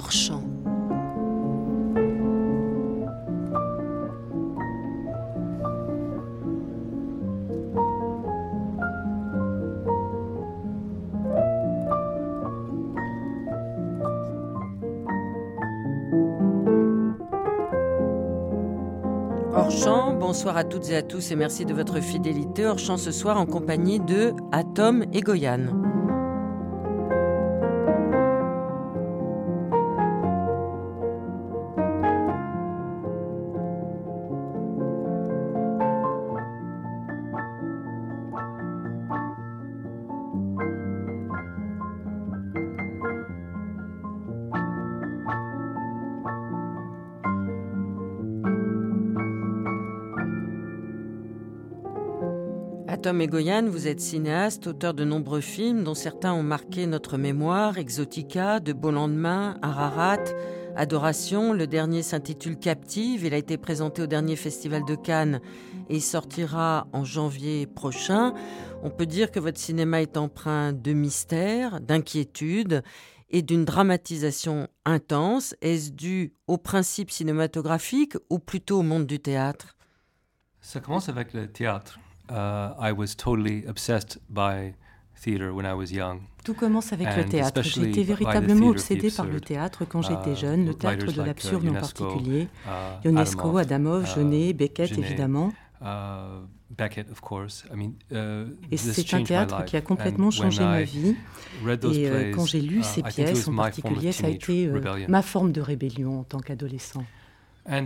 hors champ. Hors champ, bonsoir à toutes et à tous et merci de votre fidélité. Hors champ ce soir en compagnie de Atom et Goyan. Atom et Goyan, vous êtes cinéaste, auteur de nombreux films dont certains ont marqué notre mémoire, Exotica, De beaux lendemains, Ararat, Adoration. Le dernier s'intitule Captive, il a été présenté au dernier festival de Cannes et sortira en janvier prochain. On peut dire que votre cinéma est empreint de mystère, d'inquiétude et d'une dramatisation intense. Est-ce dû au principe cinématographique ou plutôt au monde du théâtre ? Ça commence avec le théâtre. I was totally obsessed by theater when I was young. Tout commence avec le théâtre. J'ai été véritablement obsédé par le théâtre quand j'étais jeune, le théâtre de l'absurde en particulier. Ionesco, Adamov, Jeunet, Beckett évidemment. Beckett, of course. Et c'est un théâtre qui a complètement changé ma vie. Et quand j'ai lu ces pièces en particulier, ça a été ma forme de rébellion en tant qu'adolescent. Et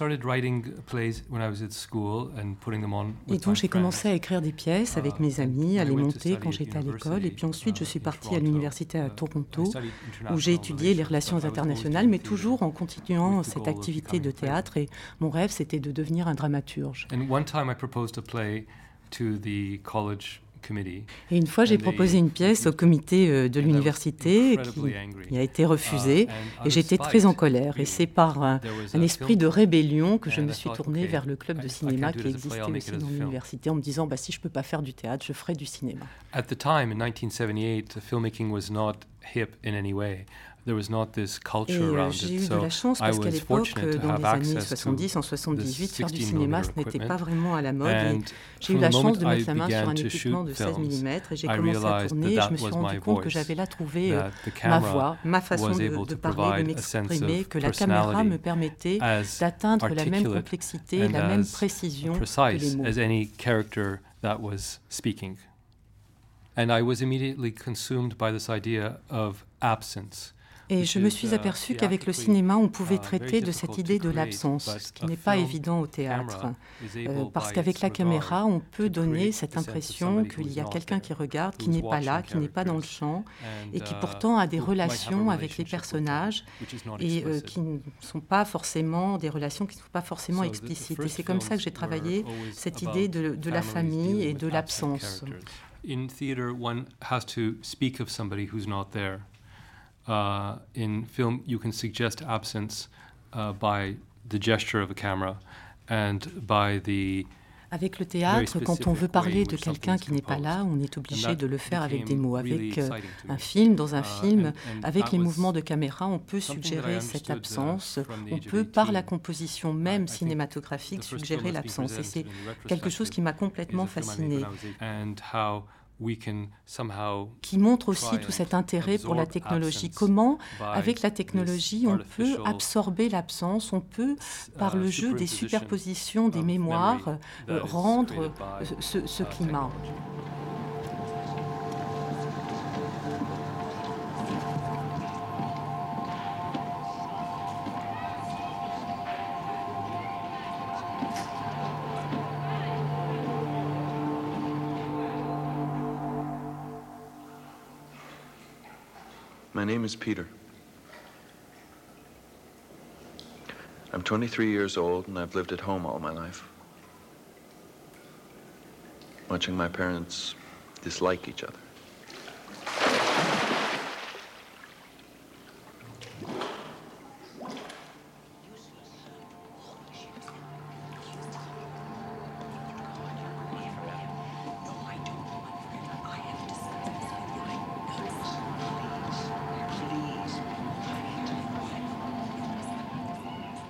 donc j'ai commencé à écrire des pièces avec mes amis, à les monter quand j'étais à l'école. Et puis ensuite je suis partie à l'université à Toronto où j'ai étudié les relations internationales, mais toujours en continuant cette activité de théâtre. Et mon rêve c'était de devenir un dramaturge. Et une fois, j'ai proposé une pièce au comité de l'université qui a été refusée et j'étais très en colère. Et c'est par un esprit de rébellion que je me suis tournée vers le club de cinéma qui existait aussi dans l'université en me disant si je ne peux pas faire du théâtre, je ferai du cinéma. At the time, in 1978, the filmmaking was not hip in any way. There was not this culture around it. J'ai eu de la chance parce qu'à l'époque, dans les années 70, en 78, faire du cinéma, ce n'était pas vraiment à la mode. Et j'ai eu la chance de mettre la main sur un équipement de 16 mm et j'ai commencé à tourner. Et je me suis rendu compte que j'avais là trouvé ma voix, ma façon de parler, de m'exprimer, que la caméra me permettait d'atteindre la même complexité, la même précision que les mots. And I was immediately consumed by this idea of absence. Et je me suis aperçu qu'avec le cinéma, on pouvait traiter de cette idée de l'absence, ce qui n'est pas évident au théâtre. Parce qu'avec la caméra, on peut donner cette impression qu'il y a quelqu'un qui regarde, qui n'est pas là, qui n'est pas dans le champ, et qui pourtant a des relations avec les personnages, et qui ne sont pas forcément des relations qui ne sont pas forcément explicites. Et c'est comme ça que j'ai travaillé cette idée de la famille et de l'absence. In theater, one has to speak of somebody who's not there. In film, you can suggest absence by the gesture of a camera and by the... Avec le théâtre, quand on veut parler de quelqu'un qui n'est pas là, on est obligé de le faire avec des mots. Avec un film, dans un film, avec les mouvements de caméra, on peut suggérer cette absence. On peut, par la composition même cinématographique, suggérer l'absence. Et c'est quelque chose qui m'a complètement fascinée. Qui montre aussi tout cet intérêt pour la technologie. Comment, avec la technologie, on peut absorber l'absence, on peut, par le jeu des superpositions des mémoires, rendre ce climat. My name is Peter. I'm 23 years old and I've lived at home all my life. Watching my parents dislike each other.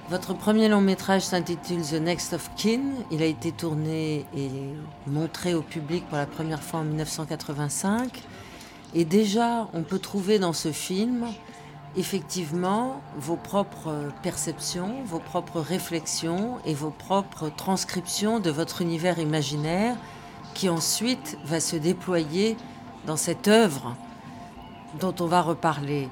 Votre premier long métrage s'intitule The Next of Kin. Il a été tourné et montré au public pour la première fois en 1985. Et déjà, on peut trouver dans ce film, effectivement, vos propres perceptions, vos propres réflexions et vos propres transcriptions de votre univers imaginaire qui ensuite va se déployer dans cette œuvre dont on va reparler.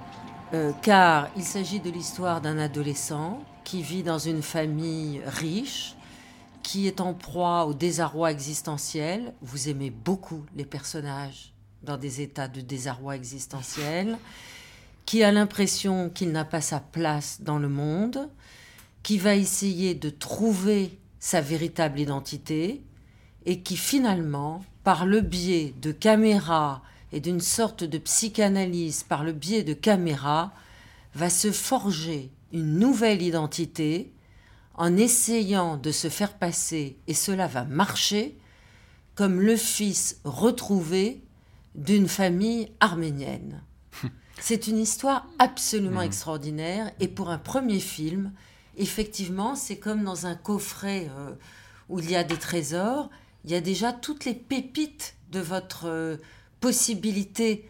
Car il s'agit de l'histoire d'un adolescent qui vit dans une famille riche, qui est en proie au désarroi existentiel. Vous aimez beaucoup les personnages dans des états de désarroi existentiel, qui a l'impression qu'il n'a pas sa place dans le monde, qui va essayer de trouver sa véritable identité et qui finalement, par le biais de caméras et d'une sorte de psychanalyse, par le biais de caméras, va se forger une nouvelle identité en essayant de se faire passer, et cela va marcher, comme le fils retrouvé d'une famille arménienne. C'est une histoire absolument extraordinaire, et pour un premier film, effectivement, c'est comme dans un coffret où il y a des trésors, il y a déjà toutes les pépites de votre possibilité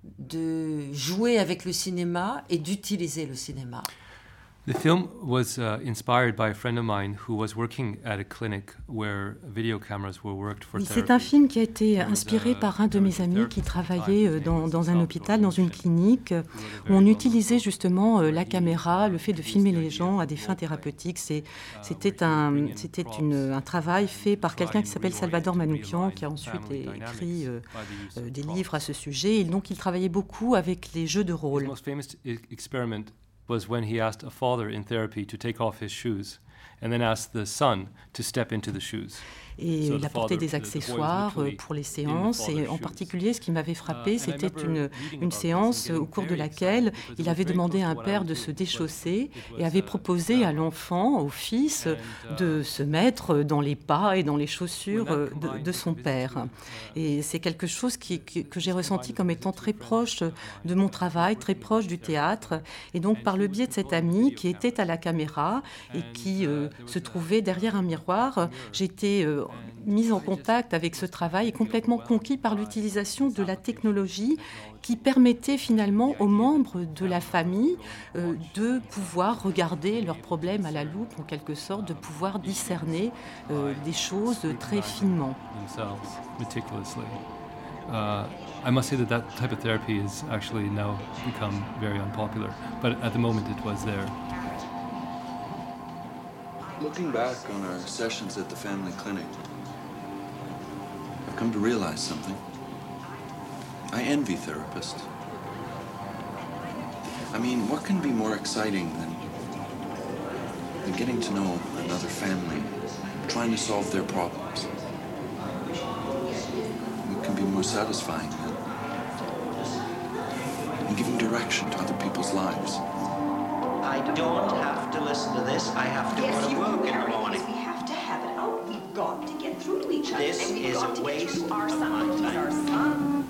de jouer avec le cinéma et d'utiliser le cinéma. The film was inspired by a friend of mine who was working at a clinic where video cameras were worked for therapy. C'est un film qui a été inspiré par un de mes amis qui travaillait dans un hôpital, dans une clinique, où on utilisait justement la caméra, le fait de filmer les gens à des fins thérapeutiques. C'était un travail fait par quelqu'un qui s'appelle Salvador Manoukian, qui a ensuite écrit des livres à ce sujet. Et donc il travaillait beaucoup avec les jeux de rôle. His most famous experiment was when he asked a father in therapy to take off his shoes and then asked the son to step into the shoes. Et il apportait des accessoires pour les séances. Et en particulier, ce qui m'avait frappé, c'était une séance au cours de laquelle il avait demandé à un père de se déchausser et avait proposé à l'enfant, au fils, de se mettre dans les pas et dans les chaussures de son père. Et c'est quelque chose que j'ai ressenti comme étant très proche de mon travail, très proche du théâtre. Et donc, par le biais de cet ami qui était à la caméra et qui se trouvait derrière un miroir, j'étais mise en contact avec ce travail et complètement conquis par l'utilisation de la technologie qui permettait finalement aux membres de la famille de pouvoir regarder leurs problèmes à la loupe, en quelque sorte, de pouvoir discerner des choses très finement. I must say that type of therapy is actually now become very unpopular, but at the moment it was there. Looking back on our sessions at the family clinic, I've come to realize something. I envy therapists. I mean, what can be more exciting than getting to know another family, trying to solve their problems? What can be more satisfying than giving direction to other people's lives? I don't have to listen to this. I have to go to work in the morning. We have to have it out. We've got to get through to each other. This and we've is got a to get waste through our of son. my He's time. our son.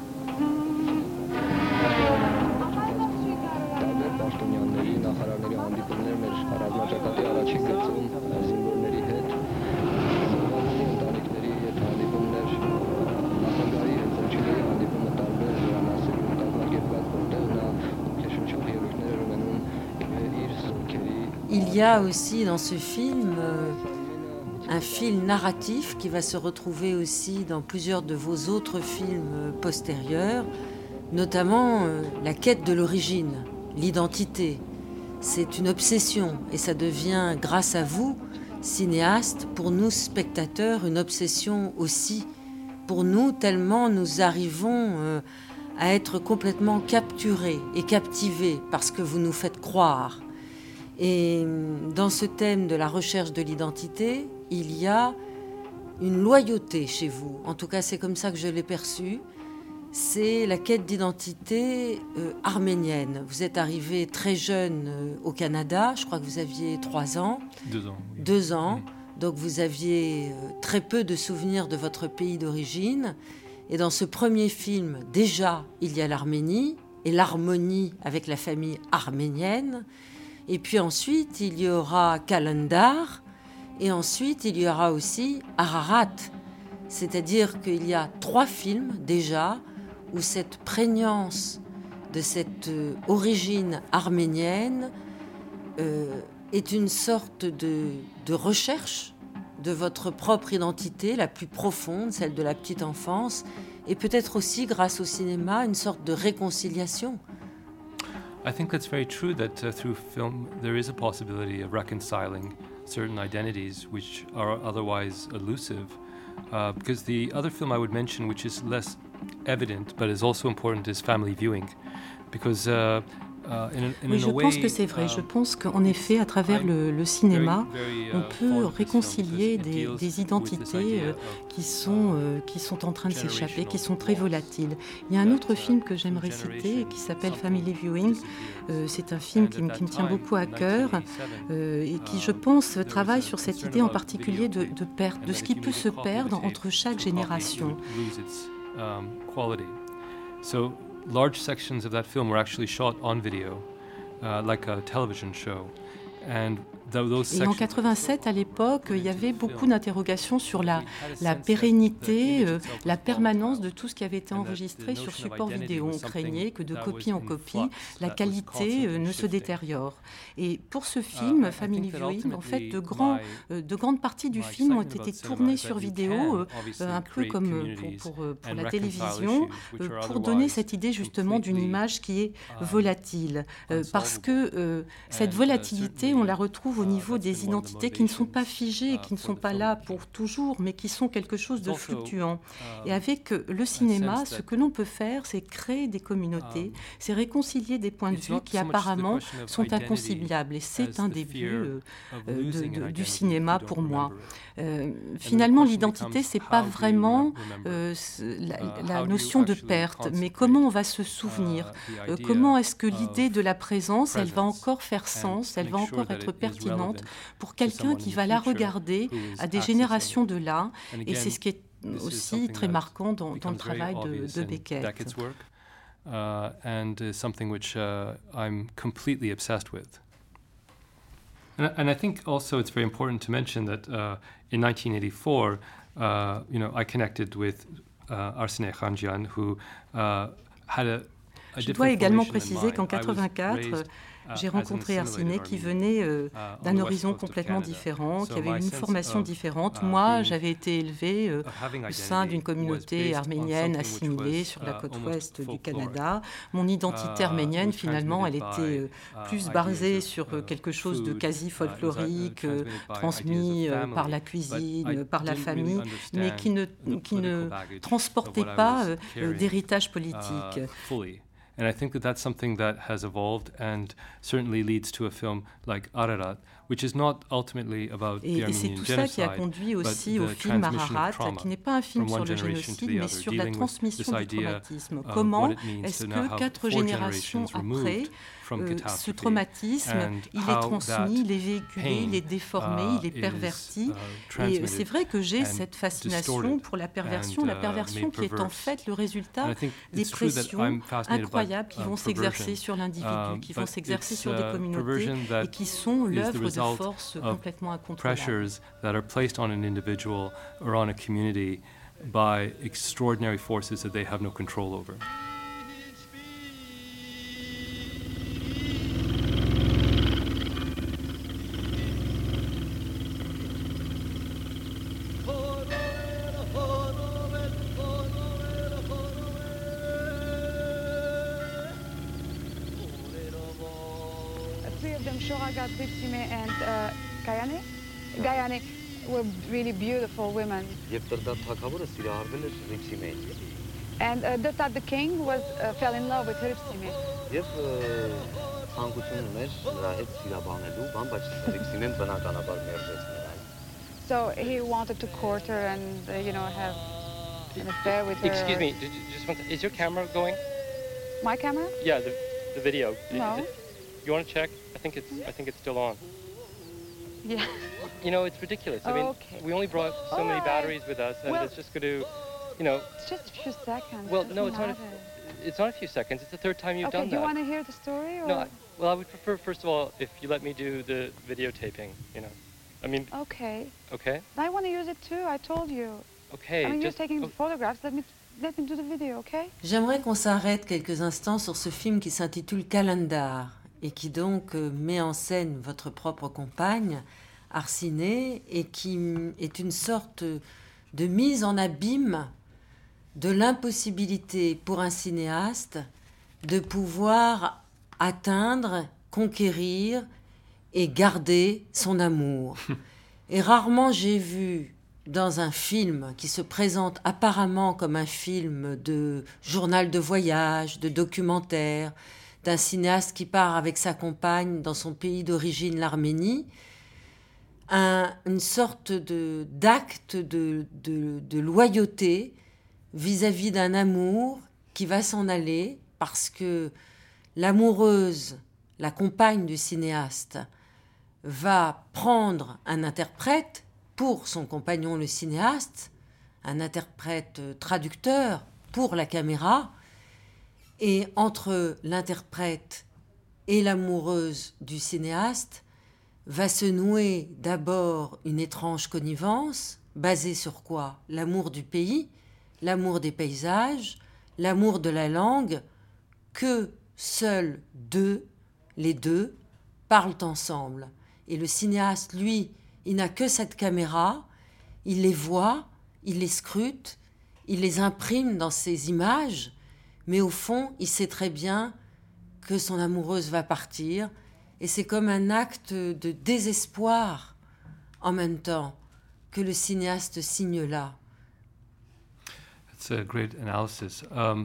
Il y a aussi dans ce film un fil narratif qui va se retrouver aussi dans plusieurs de vos autres films postérieurs, notamment la quête de l'origine, l'identité. C'est une obsession et ça devient, grâce à vous, cinéastes, pour nous spectateurs, une obsession aussi. Pour nous, tellement nous arrivons à être complètement capturés et captivés par ce que vous nous faites croire. Et dans ce thème de la recherche de l'identité, il y a une loyauté chez vous. En tout cas, c'est comme ça que je l'ai perçu. C'est la quête d'identité arménienne. Vous êtes arrivé très jeune au Canada. Je crois que vous aviez 3 ans. 2 ans. Oui. 2 ans. Donc vous aviez très peu de souvenirs de votre pays d'origine. Et dans ce premier film, déjà, il y a l'Arménie et l'harmonie avec la famille arménienne. Et puis ensuite, il y aura Calendar, et ensuite, il y aura aussi Ararat. C'est-à-dire qu'il y a 3 films déjà où cette prégnance de cette origine arménienne est une sorte de recherche de votre propre identité la plus profonde, celle de la petite enfance, et peut-être aussi, grâce au cinéma, une sorte de réconciliation. I think that's very true that through film there is a possibility of reconciling certain identities which are otherwise elusive. Because the other film I would mention, which is less evident but is also important, is family viewing. Because oui, je pense que c'est vrai. Je pense qu'en effet, à travers le cinéma, on peut réconcilier des identités qui sont en train de s'échapper, qui sont très volatiles. Il y a un autre film que j'aimerais citer qui s'appelle Family Viewing. C'est un film qui me tient beaucoup à cœur et qui, je pense, travaille sur cette idée en particulier de perte, de ce qui peut se perdre entre chaque génération. Large sections of that film were actually shot on video, like a television show. And Et en 87, à l'époque, il y avait beaucoup d'interrogations sur la pérennité, la permanence de tout ce qui avait été enregistré sur support vidéo. On craignait que de copie en copie, la qualité ne se détériore. Et pour ce film, Family Viewing, en fait, de grandes parties du film ont été tournées sur vidéo, un peu comme pour la télévision, pour donner cette idée justement d'une image qui est volatile. Parce que cette volatilité, on la retrouve au niveau des identités qui ne sont pas figées, qui ne sont pas là pour toujours, mais qui sont quelque chose de fluctuant. Et avec le cinéma, ce que l'on peut faire, c'est créer des communautés, c'est réconcilier des points de vue qui apparemment sont inconciliables. Et c'est un des buts du cinéma pour moi. Finalement, l'identité, c'est pas vraiment la notion de perte, mais comment on va se souvenir, comment est-ce que l'idée de la présence, elle va encore faire sens, elle va encore être pertinente pour quelqu'un qui va la regarder à des générations de là. Et c'est ce qui est aussi très marquant dans le travail de Beckett. And something which I'm completely obsessed with. And I think also it's very important to mention that in 1984, I connected with Arsene Khanjian, who had a Je dois également préciser qu'en 1984, j'ai rencontré Arsene qui venait d'un horizon complètement différent, qui avait une formation différente. Moi, j'avais été élevée au sein d'une communauté arménienne assimilée sur la côte ouest du Canada. Mon identité arménienne, finalement, elle était plus basée sur quelque chose de quasi folklorique, transmis par la cuisine, par la famille, mais qui ne transportait pas d'héritage politique. And I think that that's something that has evolved and certainly leads to a film like Ararat, which is not ultimately about the Armenian genocide, et c'est tout ça qui a conduit aussi au film Ararat, qui n'est pas un film sur le génocide, mais sur la transmission du traumatisme. Comment est-ce que 4 générations après, ce traumatisme, il est transmis, il est véhiculé, il est déformé, il est perverti. Et c'est vrai que j'ai cette fascination pour la perversion qui est en fait le résultat des pressions incroyables qui vont s'exercer sur l'individu, qui vont s'exercer sur des communautés et qui sont l'œuvre de forces complètement incontrôlables. Pressures that are placed on an individual or on a community by extraordinary forces that they have no control over. Bipsime and Gayane were really beautiful women. And Dırtat the king fell in love with Bipsime. So he wanted to court her and have an affair with her. Excuse me, is your camera going? My camera? Yeah, the video. No. You want to check? I think it's still on. Yeah. It's ridiculous. I mean, we only brought so many batteries with us, and it's just going to, It's just a few seconds. Well, no, it's not. it's not a few seconds. It's the third time you've done Okay, do you that. want to hear the story? Or? No, well, I would prefer, first of all, if you let me do the videotaping, you know. I mean... Okay. Okay? I want to use it too, I told you. Okay, I mean, you're just... taking photographs, let me do the video, okay? J'aimerais qu'on s'arrête quelques instants sur ce film qui s'intitule Calendar et qui donc met en scène votre propre compagne, Arsiné, et qui est une sorte de mise en abîme de l'impossibilité pour un cinéaste de pouvoir atteindre, conquérir et garder son amour. Et rarement j'ai vu dans un film qui se présente apparemment comme un film de journal de voyage, de documentaire, d'un cinéaste qui part avec sa compagne dans son pays d'origine, l'Arménie, une sorte d'acte de loyauté vis-à-vis d'un amour qui va s'en aller parce que l'amoureuse, la compagne du cinéaste, va prendre un interprète pour son compagnon le cinéaste, un interprète traducteur pour la caméra, et entre l'interprète et l'amoureuse du cinéaste va se nouer d'abord une étrange connivence, basée sur quoi ? L'amour du pays, l'amour des paysages, l'amour de la langue, que seuls les deux, parlent ensemble. Et le cinéaste, lui, il n'a que cette caméra, il les voit, il les scrute, il les imprime dans ses images, mais au fond, il sait très bien que son amoureuse va partir, et c'est comme un acte de désespoir en même temps que le cinéaste signe là. It's a great analysis.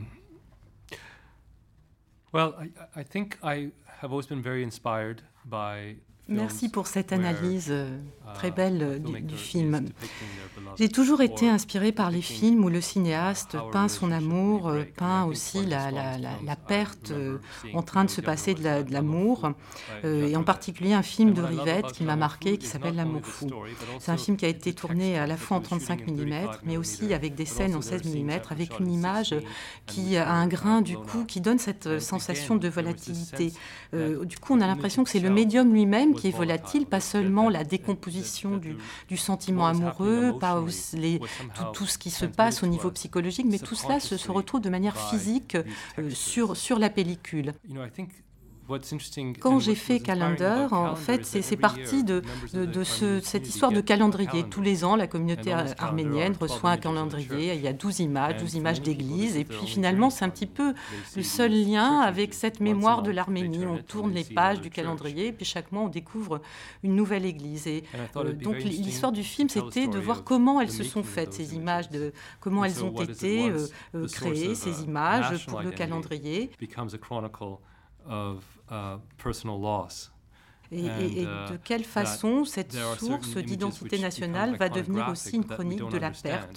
Well, I think I have always been very inspired by Merci pour cette analyse très belle du film. J'ai toujours été inspirée par les films où le cinéaste peint son amour, peint aussi la perte en train de se passer de l'amour, et en particulier un film de Rivette qui m'a marqué, qui s'appelle L'amour fou. C'est un film qui a été tourné à la fois en 35 mm, mais aussi avec des scènes en 16 mm, avec une image qui a un grain du coup, qui donne cette sensation de volatilité. Du coup, on a l'impression que c'est le médium lui-même qui est volatile, pas seulement la décomposition du sentiment amoureux, pas tout ce qui se passe au niveau psychologique, mais tout cela se retrouve de manière physique sur la pellicule. Quand j'ai fait Calendar, en fait, c'est parti de cette histoire de calendrier. Tous les ans, la communauté arménienne reçoit un calendrier. Il y a 12 images d'église. Et puis finalement, c'est un petit peu le seul lien avec cette mémoire de l'Arménie. On tourne les pages du calendrier, et puis chaque mois, on découvre une nouvelle église. Et donc l'histoire du film, c'était de voir comment elles se sont faites, ces images, comment elles ont été créées, ces images pour le calendrier. Et de quelle façon cette source d'identité nationale va devenir aussi une chronique de la perte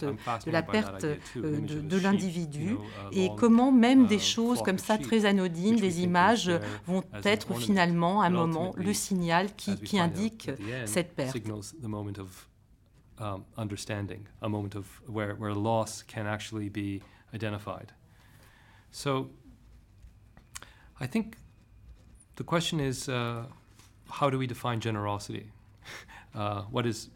de l'individu, et comment même des choses comme ça très anodines, des images, vont être finalement à un moment le signal qui indique cette perte. Understanding, a moment of where loss can actually be identified. So I think the question is, how do we define generosity? What is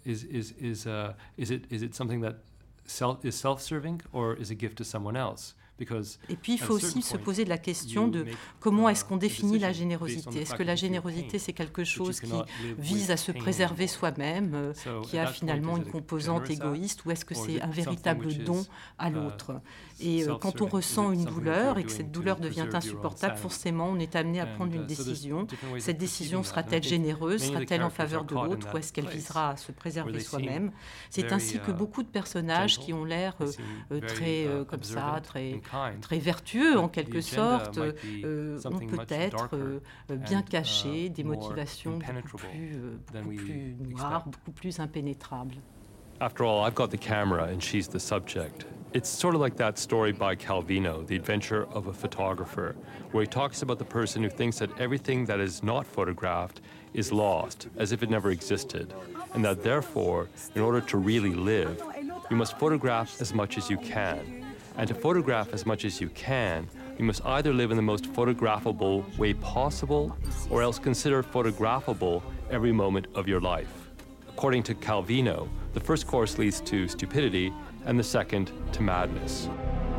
it something that is self-serving, or is a gift to someone else? Et puis, il faut aussi se poser la question de comment est-ce qu'on définit la générosité. Est-ce que la générosité, c'est quelque chose qui vise à se préserver soi-même, qui a finalement une composante égoïste, ou est-ce que c'est un véritable don à l'autre? Et quand on ressent une douleur et que cette douleur devient insupportable, forcément, on est amené à prendre une décision. Cette décision sera-t-elle généreuse? Sera-t-elle en faveur de l'autre? Ou est-ce qu'elle visera à se préserver soi-même? C'est ainsi que beaucoup de personnages qui ont l'air très comme ça, très vertueux en quelque sorte, ont peut-être bien caché des motivations beaucoup plus noires, beaucoup plus impénétrables. After all, I've got the camera and she's the subject. It's sort of like that story by Calvino, The Adventure of a Photographer, where he talks about the person who thinks that everything that is not photographed is lost, as if it never existed, and that therefore, in order to really live, you must photograph as much as you can. And to photograph as much as you can You must either live in the most photographable way possible, or else consider photographable every moment of your life. According to Calvino, the first course leads to stupidity, and the second to madness.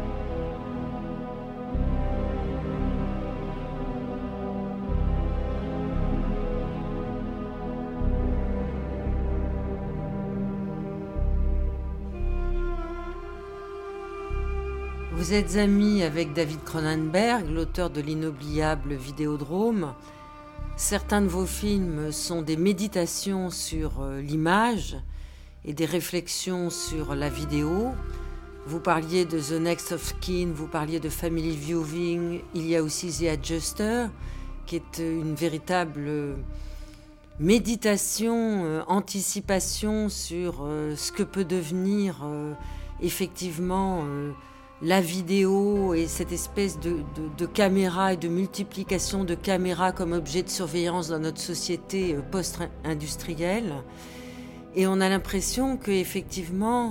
Vous êtes ami avec David Cronenberg, l'auteur de l'inoubliable Vidéodrome. Certains de vos films sont des méditations sur l'image et des réflexions sur la vidéo. Vous parliez de The Next of Kin, vous parliez de Family Viewing. Il y a aussi The Adjuster, qui est une véritable méditation, anticipation sur ce que peut devenir effectivement la vidéo et cette espèce de caméra et de multiplication de caméras comme objet de surveillance dans notre société post-industrielle. Et on a l'impression que effectivement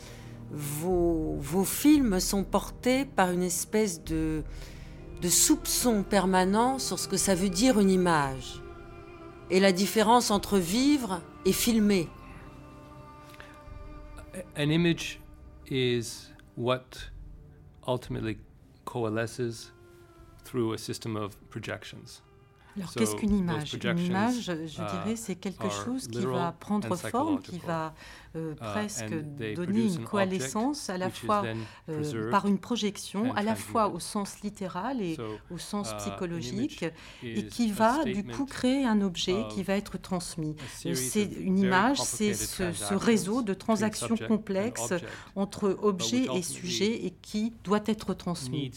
vos films sont portés par une espèce de soupçon permanent sur ce que ça veut dire une image et la différence entre vivre et filmer. An image is what ultimately coalesces through a system of projections. Alors, qu'est-ce qu'une image ? Une image, je dirais, c'est quelque chose qui va prendre forme, qui va presque donner une coalescence à la fois par une projection, à la fois au sens littéral et au sens psychologique, et qui va du coup créer un objet qui va être transmis. Une image, c'est ce réseau de transactions complexes entre objet et sujet et qui doit être transmis.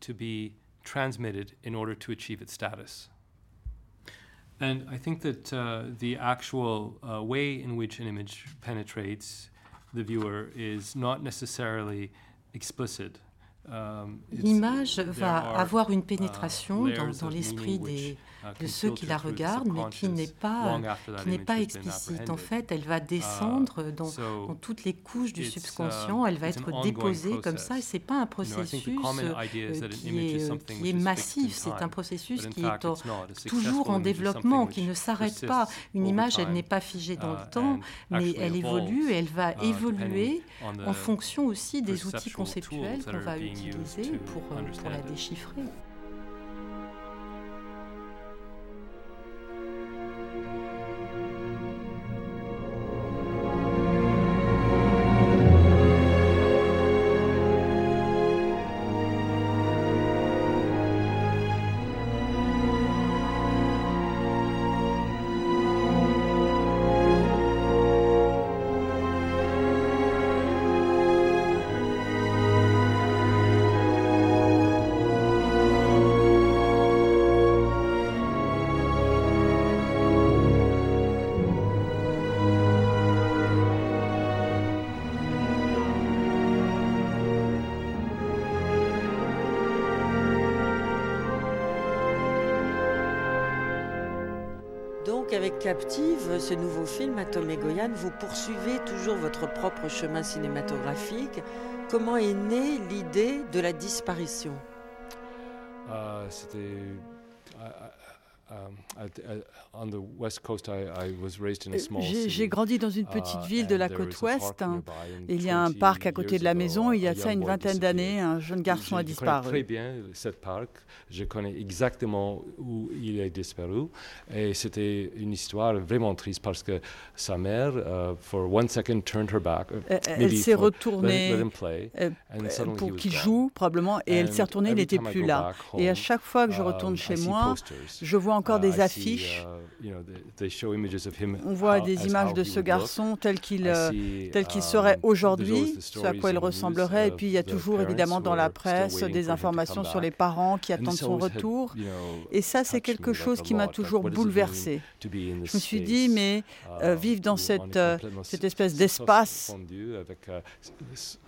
And I think that the actual way in which an image penetrates the viewer is not necessarily explicit. L'image va avoir une pénétration dans l'esprit de ceux qui la regardent, mais qui n'est pas explicite. En fait, elle va descendre dans toutes les couches du subconscient, elle va être déposée comme ça, et ce n'est pas un processus qui est massif, c'est un processus qui est toujours en développement, qui ne s'arrête pas. Une image, elle n'est pas figée dans le temps, mais elle évolue, et elle va évoluer en fonction aussi des outils conceptuels qu'on va utiliser pour la déchiffrer. Avec Captive, ce nouveau film, Atom et Goyan, vous poursuivez toujours votre propre chemin cinématographique. Comment est née l'idée de la disparition ? J'ai grandi dans une petite ville de la côte ouest. Il y a un parc à côté de la maison. Il y a ça une vingtaine d'années, un jeune garçon a disparu. Je connais très bien ce parc. Je connais exactement où il est disparu. Et c'était une histoire vraiment triste parce que sa mère, for one second, turned her back. Elle s'est retournée pour qu'il joue, probablement, et elle s'est retournée, il n'était plus là. Et à chaque fois que je retourne chez moi, je vois encore des affiches. On voit des images de ce garçon tel qu'il serait aujourd'hui, ce à quoi il ressemblerait. Et puis il y a toujours évidemment dans la presse des informations sur les parents qui attendent son retour. Et ça, c'est quelque chose qui m'a toujours bouleversée. Je me suis dit, mais vivre dans cette espèce d'espace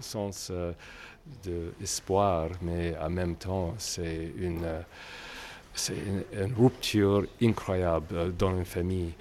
d'espoir, mais en même temps, c'est une c'est une rupture incroyable dans une famille.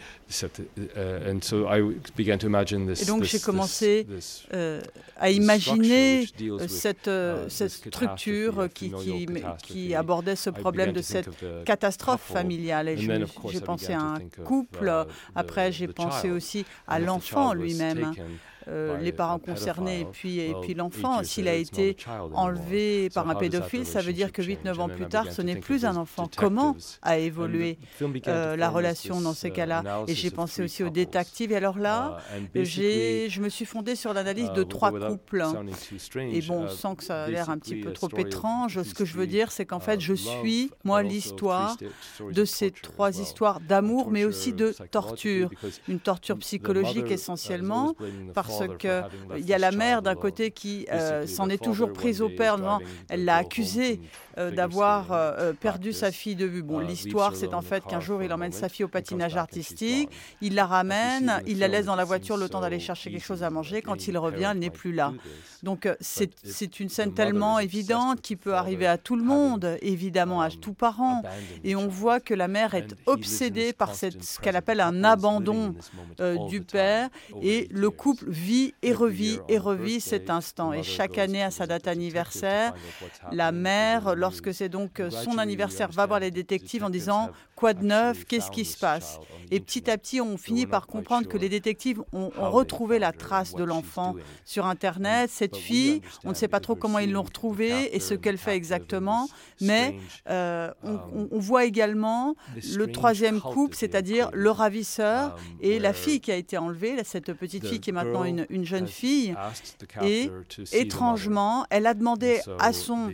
Et donc j'ai commencé à imaginer cette structure qui abordait ce problème de cette catastrophe familiale. Et j'ai pensé à un couple, après j'ai pensé aussi à l'enfant lui-même. Les parents concernés et puis l'enfant. S'il a été enlevé par un pédophile, ça veut dire que 8-9 ans plus tard, ce n'est plus un enfant. Comment a évolué la relation dans ces cas-là? Et j'ai pensé aussi aux détectives. Et alors là, je me suis fondée sur l'analyse de 3 couples. Et bon, sans que ça ait l'air un petit peu trop étrange, ce que je veux dire, c'est qu'en fait, je suis, moi, l'histoire de ces 3 histoires d'amour, mais aussi de torture. Une torture psychologique essentiellement, parce qu'il y a la mère d'un côté qui s'en est toujours prise au père. Elle l'a accusé d'avoir perdu sa fille de vue. Bon, l'histoire, c'est en fait qu'un jour, il emmène sa fille au patinage artistique, il la ramène, il la laisse dans la voiture le temps d'aller chercher quelque chose à manger. Quand il revient, elle n'est plus là. Donc, c'est une scène tellement évidente qui peut arriver à tout le monde, évidemment à tout parent. Et on voit que la mère est obsédée par ce qu'elle appelle un abandon du père. Et le couple vit et revit cet instant. Et chaque année, à sa date anniversaire, la mère, lorsque c'est donc son anniversaire, va voir les détectives en disant « Quoi de neuf? Qu'est-ce qui se passe ?» Et petit à petit, on finit par comprendre que les détectives ont retrouvé la trace de l'enfant sur Internet. Cette fille, on ne sait pas trop comment ils l'ont retrouvée et ce qu'elle fait exactement, mais on voit également le 3e couple, c'est-à-dire le ravisseur et la fille qui a été enlevée, cette petite fille qui est maintenant une jeune fille. Et étrangement, elle a demandé à son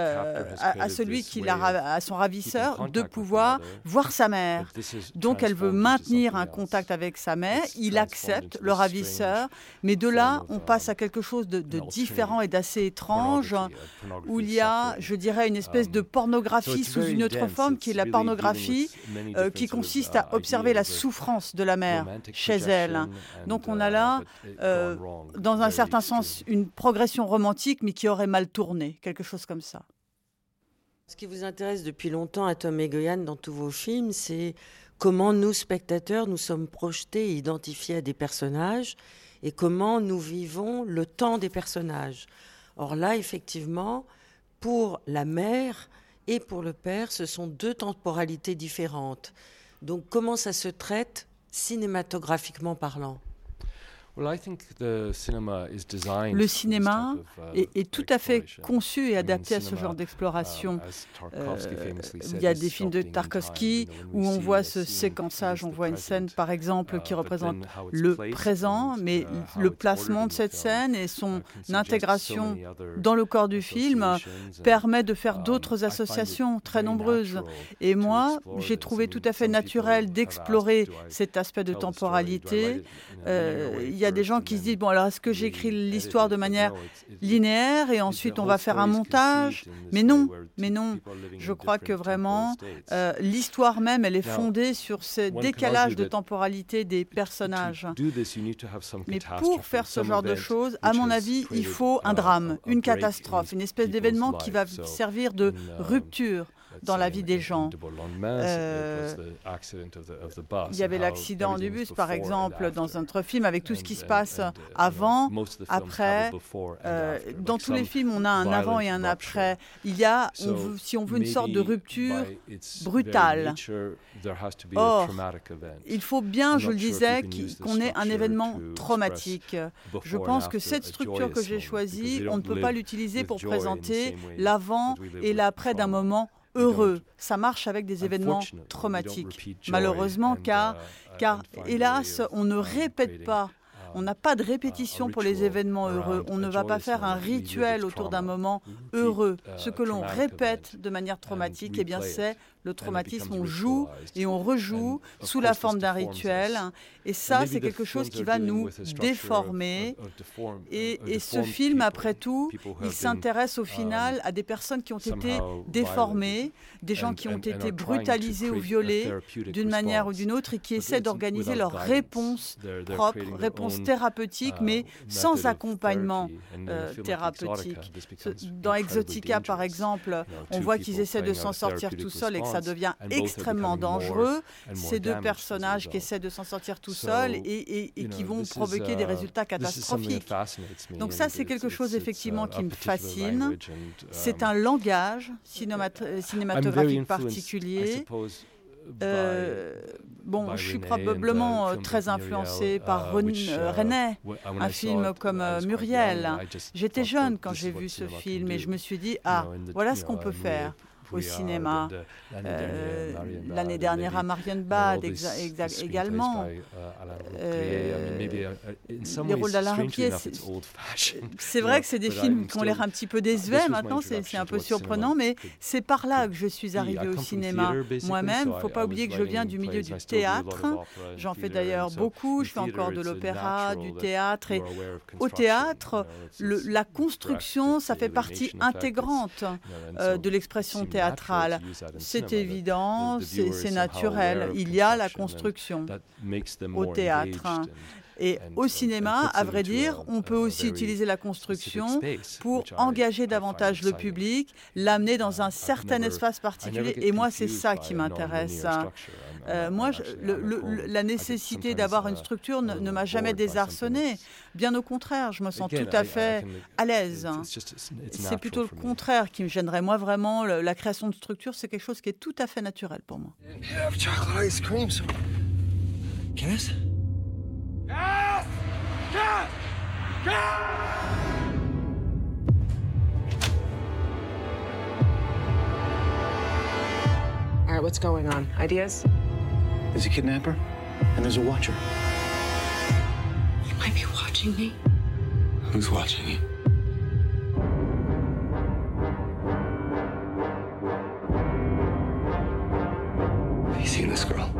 ravisseur de pouvoir voir sa mère. Donc elle veut maintenir un contact avec sa mère. Il accepte, le ravisseur, mais de là, on passe à quelque chose de différent et d'assez étrange, où il y a, je dirais, une espèce de pornographie sous une autre forme, qui est la pornographie qui consiste à observer la souffrance de la mère chez elle. Donc on a là, dans un certain sens, une progression romantique, mais qui aurait mal tourné, quelque chose comme ça. Ce qui vous intéresse depuis longtemps à Tom Egoyan dans tous vos films, c'est comment nous, spectateurs, nous sommes projetés et identifiés à des personnages et comment nous vivons le temps des personnages. Or là, effectivement, pour la mère et pour le père, ce sont 2 temporalités différentes. Donc comment ça se traite cinématographiquement parlant? Le cinéma est tout à fait conçu et adapté à ce genre d'exploration. Il y a des films de Tarkovsky où on voit ce séquençage, on voit une scène par exemple qui représente le présent, mais le placement de cette scène et son intégration dans le corps du film permet de faire d'autres associations très nombreuses. Et moi, j'ai trouvé tout à fait naturel d'explorer cet aspect de temporalité. Il y a des gens qui se disent, bon, alors est-ce que j'écris l'histoire de manière linéaire et ensuite on va faire un montage? Mais non. Je crois que vraiment, l'histoire même, elle est fondée sur ce décalage de temporalité des personnages. Mais pour faire ce genre de choses, à mon avis, il faut un drame, une catastrophe, une espèce d'événement qui va servir de rupture dans la vie des gens. Il y avait l'accident du bus, par exemple, dans un autre film, avec tout ce qui se passe avant, après. Dans tous les films, on a un avant et un après. Il y a, si on veut, une sorte de rupture brutale. Or, il faut bien, je le disais, qu'on ait un événement traumatique. Je pense que cette structure que j'ai choisie, on ne peut pas l'utiliser pour présenter l'avant et l'après d'un moment heureux. Ça marche avec des événements traumatiques, malheureusement, car hélas, on ne répète pas. On n'a pas de répétition pour les événements heureux. On ne va pas faire un rituel autour d'un moment heureux. Ce que l'on répète de manière traumatique, eh bien, c'est le traumatisme. On joue et on rejoue sous la forme d'un rituel. Et ça, c'est quelque chose qui va nous déformer. Et ce film, après tout, il s'intéresse au final à des personnes qui ont été déformées, des gens qui ont été brutalisés ou violés d'une manière ou d'une autre et qui essaient d'organiser leur réponse propre, réponse thérapeutique, mais sans accompagnement thérapeutique. Dans Exotica, par exemple, on voit qu'ils essaient de s'en sortir tout seuls et que ça devient extrêmement dangereux. Ces deux personnages qui essaient de s'en sortir tout seuls et qui vont provoquer des résultats catastrophiques. Donc ça, c'est quelque chose effectivement qui me fascine. C'est un langage cinématographique particulier. Je suis probablement très influencée par René, un film comme Muriel. J'étais jeune quand j'ai vu ce film et je me suis dit, voilà ce qu'on peut faire au cinéma. L'année dernière à Marienbad également. Les rôles d'Alain Ruquier, c'est vrai que c'est des films qui ont l'air un petit peu désuets maintenant, c'est un peu surprenant, mais c'est par là que je suis arrivée au cinéma. Moi-même, il ne faut pas oublier que je viens du milieu du théâtre. J'en fais d'ailleurs beaucoup, je fais encore de l'opéra, du théâtre. Et au théâtre, la construction, ça fait partie intégrante de l'expression théâtrale. C'est évident, c'est naturel. Il y a la construction au théâtre. Et au cinéma, à vrai dire, on peut aussi utiliser la construction pour engager davantage le public, l'amener dans un certain espace particulier. Et moi, c'est ça qui m'intéresse. La nécessité d'avoir une structure ne m'a jamais désarçonnée. Bien au contraire, je me sens tout à fait à l'aise. C'est plutôt le contraire qui me gênerait. Moi, vraiment, la création de structure, c'est quelque chose qui est tout à fait naturel pour moi. All right, what's going on? Ideas? There's a kidnapper, and there's a watcher. You might be watching me. Who's watching you? Have you seen this girl?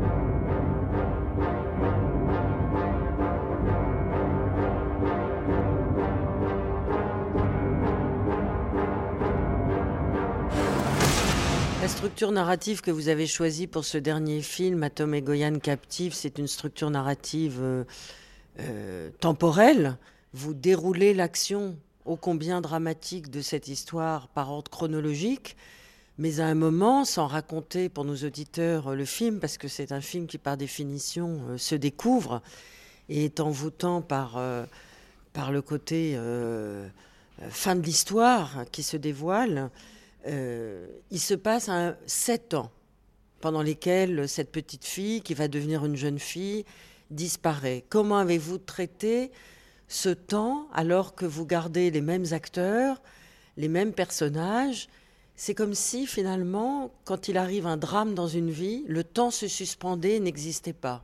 La structure narrative que vous avez choisie pour ce dernier film, Atom et Goyan captifs, c'est une structure narrative temporelle. Vous déroulez l'action ô combien dramatique de cette histoire par ordre chronologique, mais à un moment, sans raconter pour nos auditeurs le film, parce que c'est un film qui par définition se découvre et est envoûtant par le côté fin de l'histoire qui se dévoile. Il se passe 7 ans pendant lesquels cette petite fille, qui va devenir une jeune fille, disparaît. Comment avez-vous traité ce temps alors que vous gardez les mêmes acteurs, les mêmes personnages? C'est comme si finalement, quand il arrive un drame dans une vie, le temps se suspendait et n'existait pas.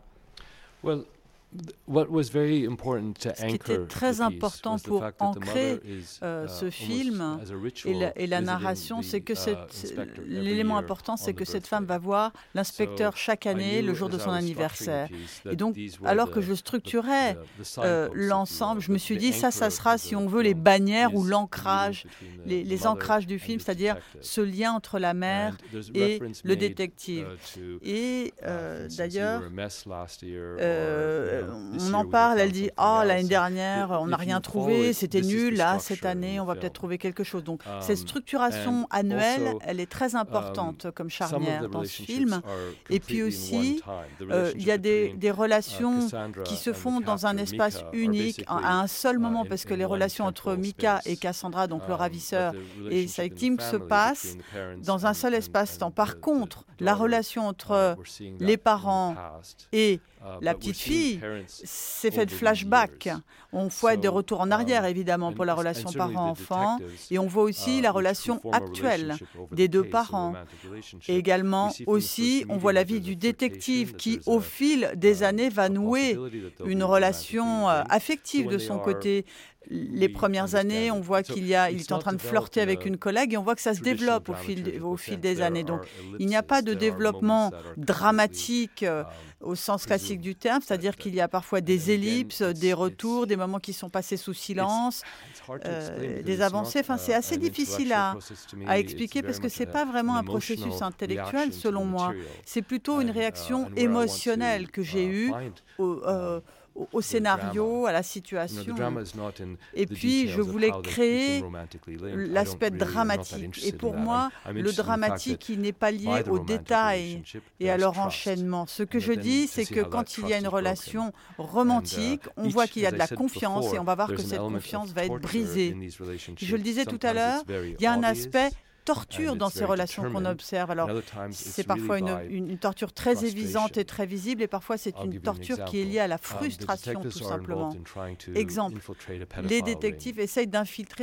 Ce qui était très important pour ancrer ce film et la narration, c'est que l'élément important, c'est que cette femme va voir l'inspecteur chaque année, le jour de son anniversaire. Et donc, alors que je structurais l'ensemble, je me suis dit, ça sera, si on veut, les bannières ou l'ancrage, les ancrages du film, c'est-à-dire ce lien entre la mère et le détective. Et d'ailleurs, on en parle, elle dit « Ah, l'année dernière, on n'a rien trouvé, c'était nul, là, cette année, on va peut-être trouver quelque chose. » Donc, cette structuration annuelle, elle est très importante comme charnière dans ce film. Et puis aussi, il y a des relations qui se font dans un espace unique, à un seul moment, parce que les relations entre Mika et Cassandra, donc le ravisseur, et sa victime, se passent dans un seul espace-temps. Par contre, la relation entre les parents et la petite fille, c'est fait de flashback. On voit des retours en arrière, évidemment, pour la relation parent-enfant. Et on voit aussi la relation actuelle des deux parents. Et également, aussi, on voit la vie du détective qui, au fil des années, va nouer une relation affective de son côté. Les premières années, on voit qu'il est en train de flirter avec une collègue et on voit que ça se développe au fil des années. Donc, il n'y a pas de développement dramatique au sens classique du terme, c'est-à-dire qu'il y a parfois des ellipses, des retours, des moments qui sont passés sous silence, des avancées. Enfin, c'est assez difficile à expliquer parce que ce n'est pas vraiment un processus intellectuel, selon moi. C'est plutôt une réaction émotionnelle que j'ai eue au scénario, à la situation. Et puis, je voulais créer l'aspect dramatique. Et pour moi, le dramatique, il n'est pas lié aux détails et à leur enchaînement. Ce que je dis, c'est que quand il y a une relation romantique, on voit qu'il y a de la confiance et on va voir que cette confiance va être brisée. Je le disais tout à l'heure, il y a un aspect torture dans ces relations qu'on observe. Alors, c'est parfois une torture très évidente et très visible, et parfois c'est une torture qui est liée à la frustration, tout simplement. Exemple, les détectives essayent d'infiltrer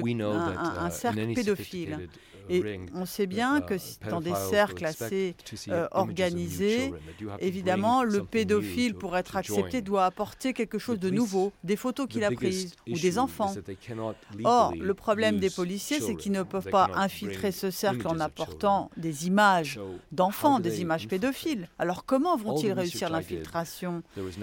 un cercle pédophile. Et on sait bien que dans des cercles assez organisés, évidemment, le pédophile, pour être accepté, doit apporter quelque chose de nouveau, des photos qu'il a prises ou des enfants. Or, le problème des policiers, c'est qu'ils ne peuvent pas infiltrer ce cercle en apportant des images d'enfants, des images pédophiles. Alors, comment vont-ils réussir l'infiltration?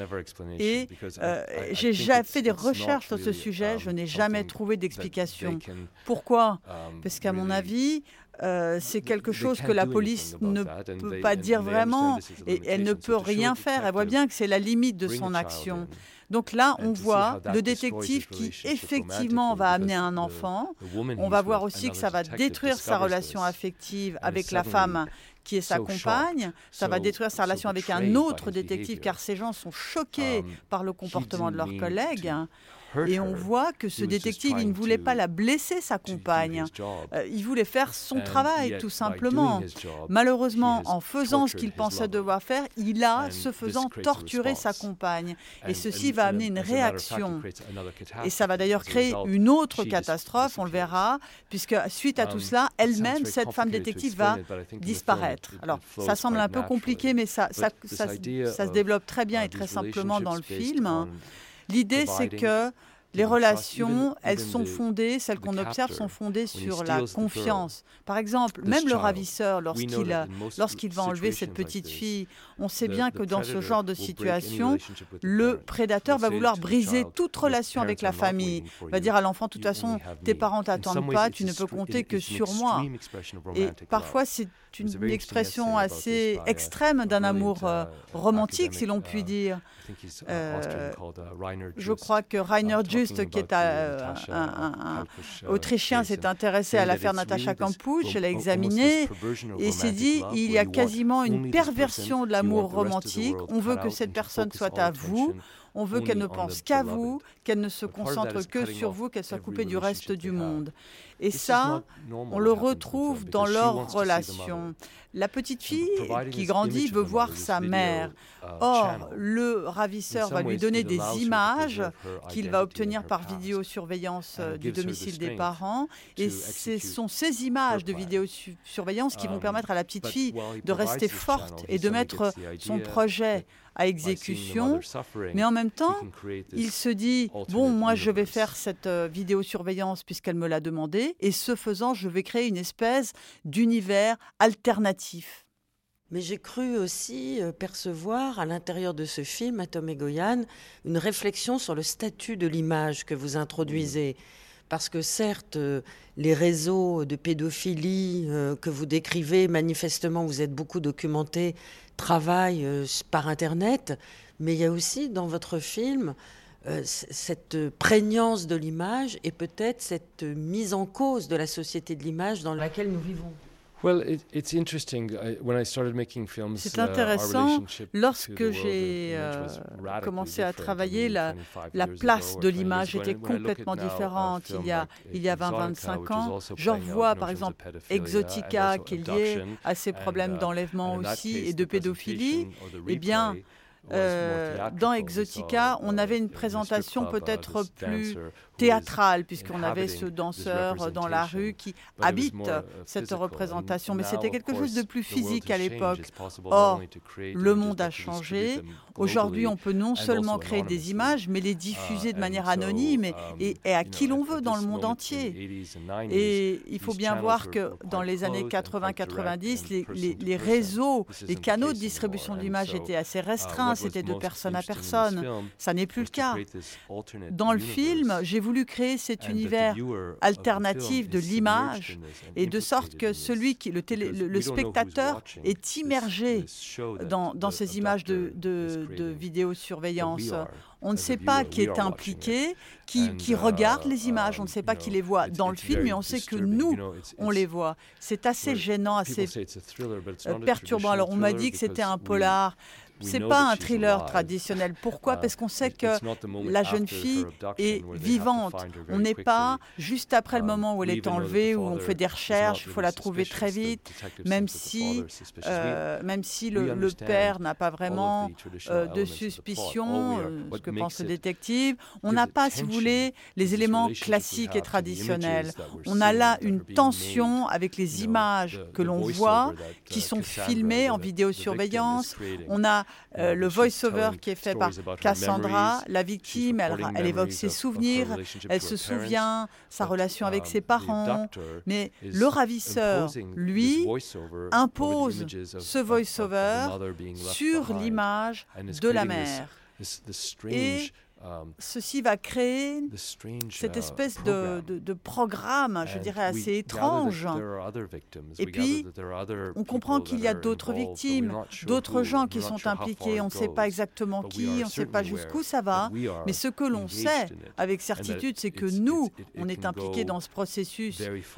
Et j'ai fait des recherches sur ce sujet, je n'ai jamais trouvé d'explication. Pourquoi? Parce qu'à mon avis, c'est quelque chose que la police ne peut pas dire vraiment et elle ne peut rien faire. Elle voit bien que c'est la limite de son action. Donc là, on voit le détective qui effectivement va amener un enfant. On va voir aussi que ça va détruire sa relation affective avec la femme qui est sa compagne. Ça va détruire sa relation avec un autre détective car ces gens sont choqués par le comportement de leurs collègues. Et on voit que ce détective, il ne voulait pas la blesser, sa compagne. Il voulait faire son travail, tout simplement. Malheureusement, en faisant ce qu'il pensait devoir faire, il a, ce faisant, torturé sa compagne. Et ceci va amener une réaction. Et ça va d'ailleurs créer une autre catastrophe, on le verra, puisque suite à tout cela, elle-même, cette femme détective, va disparaître. Alors, ça semble un peu compliqué, mais ça se développe très bien et très simplement dans le film. L'idée, c'est que les relations, elles sont fondées, celles qu'on observe sont fondées sur la confiance. Par exemple, même le ravisseur, lorsqu'il va enlever cette petite fille, on sait bien que dans ce genre de situation, le prédateur va vouloir briser toute relation avec la famille. Il va dire à l'enfant, de toute façon, tes parents t'attendent pas, tu ne peux compter que sur moi. Et parfois, c'est une expression assez extrême d'un amour romantique, si l'on peut dire. Je crois que Rainer Just, qui est un Autrichien, s'est intéressé à l'affaire Natascha Kampusch, l'a examinée et s'est dit il y a quasiment une perversion de l'amour romantique. On veut que cette personne soit à vous. On veut qu'elle ne pense qu'à vous, qu'elle ne se concentre que sur vous, qu'elle soit coupée du reste du monde. Et ça, on le retrouve dans leur relation. La petite fille qui grandit veut voir sa mère. Or, le ravisseur va lui donner des images qu'il va obtenir par vidéosurveillance du domicile des parents. Et ce sont ces images de vidéosurveillance qui vont permettre à la petite fille de rester forte et de mettre son projet à exécution, mais en même temps, il se dit « Bon, moi, je vais faire cette vidéosurveillance puisqu'elle me l'a demandé, et ce faisant, je vais créer une espèce d'univers alternatif. » Mais j'ai cru aussi percevoir à l'intérieur de ce film, Atom et Goyan, une réflexion sur le statut de l'image que vous introduisez. Parce que certes, les réseaux de pédophilie que vous décrivez, manifestement, vous êtes beaucoup documenté, travaillent par Internet, mais il y a aussi dans votre film cette prégnance de l'image et peut-être cette mise en cause de la société de l'image dans laquelle nous vivons. C'est intéressant. Lorsque j'ai commencé à travailler, la place de l'image était complètement différente il y a 20-25 ans. Je revois par exemple Exotica qui est lié à ces problèmes d'enlèvement aussi et de pédophilie. Eh bien, dans Exotica, on avait une présentation peut-être plus théâtrale, puisqu'on avait ce danseur dans la rue qui habite cette représentation. Mais c'était quelque chose de plus physique à l'époque. Or, le monde a changé. Aujourd'hui, on peut non seulement créer des images, mais les diffuser de manière anonyme et à qui l'on veut dans le monde entier. Et il faut bien voir que dans les années 80-90, les réseaux, les canaux de distribution d'images étaient assez restreints. C'était de personne à personne. Ça n'est plus le cas. Dans le film, j'ai voulu voulu créer cet univers alternatif de l'image, et de sorte que le spectateur est immergé dans ces images de vidéosurveillance. On ne sait pas qui est impliqué, qui regarde les images, on ne sait pas qui les voit dans le film, mais on sait que nous, on les voit. C'est assez gênant, assez perturbant. Alors on m'a dit que c'était un polar. C'est pas un thriller traditionnel. Pourquoi ? Parce qu'on sait que la jeune fille est vivante. On n'est pas juste après le moment où elle est enlevée, où on fait des recherches, il faut la trouver très vite, même si le père n'a pas vraiment de suspicion, ce que pense le détective. On n'a pas, si vous voulez, les éléments classiques et traditionnels. On a là une tension avec les images que l'on voit, qui sont filmées en vidéosurveillance. On a le voice-over qui est fait par Cassandra, la victime, elle évoque ses souvenirs, elle se souvient sa relation avec ses parents, mais le ravisseur, lui, impose ce voice-over sur l'image de la mère. Et ceci va créer cette espèce de programme, je dirais, assez étrange. Et puis, on comprend qu'il y a d'autres victimes, d'autres gens qui sont impliqués. On ne sait pas exactement qui, on ne sait pas jusqu'où ça va. Mais ce que l'on sait avec certitude, c'est que nous, on est impliqués dans ce processus,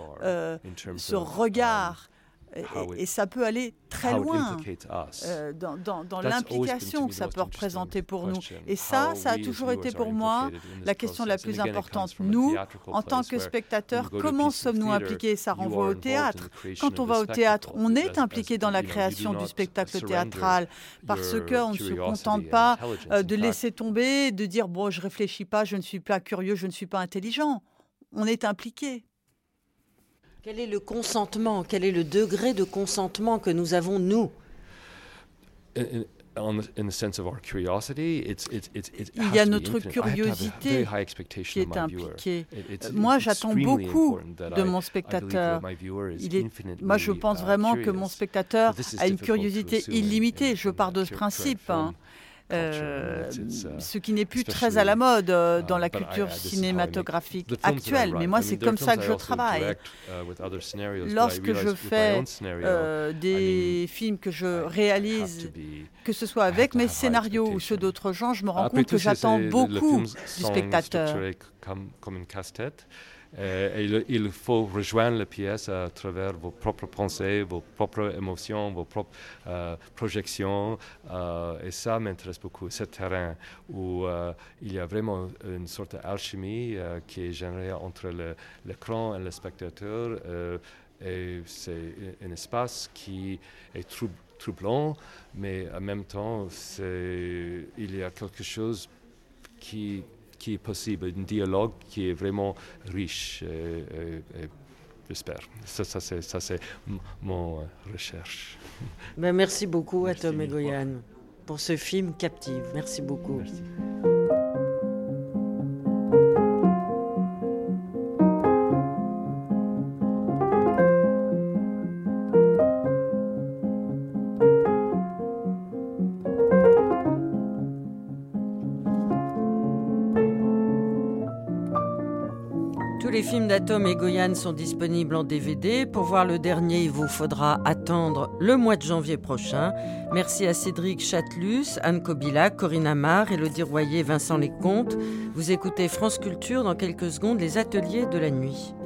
ce regard. Et ça peut aller très loin dans l'implication que ça peut représenter pour nous. Et ça a toujours été pour moi la question la plus importante. Nous, en tant que spectateurs, comment sommes-nous impliqués ? Ça renvoie au théâtre. Quand on va au théâtre, on est impliqué dans la création du spectacle théâtral parce qu'on ne se contente pas de laisser tomber, de dire « bon, je ne réfléchis pas, je ne suis pas curieux, je ne suis pas intelligent ». On est impliqué. Quel est le consentement ? Quel est le degré de consentement que nous avons, nous ? Il y a notre curiosité qui est impliquée. Moi, j'attends beaucoup de mon spectateur. Moi, je pense vraiment que mon spectateur a une curiosité illimitée. Je pars de ce principe. Ce qui n'est plus très à la mode dans la culture cinématographique actuelle. Mais moi, c'est comme ça que je travaille. Lorsque je fais des films que je réalise, que ce soit avec mes scénarios ou ceux d'autres gens, je me rends compte que j'attends beaucoup du spectateur. Comme une casse-tête. Il faut rejoindre la pièce à travers vos propres pensées, vos propres émotions, vos propres projections. Et ça m'intéresse beaucoup, ce terrain où il y a vraiment une sorte d'alchimie qui est générée entre l'écran et le spectateur. Et c'est un espace qui est troublant, mais en même temps, il y a quelque chose qui est possible, un dialogue qui est vraiment riche, j'espère. Ça c'est mon recherche. Merci beaucoup à Tom Egoyan pour ce film captive. Merci beaucoup. Merci. Tous les films d'Atom Egoyan sont disponibles en DVD. Pour voir le dernier, il vous faudra attendre le mois de janvier prochain. Merci à Cédric Chatelus, Anne Kobilac, Corinne Amar, Élodie Royer, Vincent Lecomte. Vous écoutez France Culture, dans quelques secondes, les ateliers de la nuit.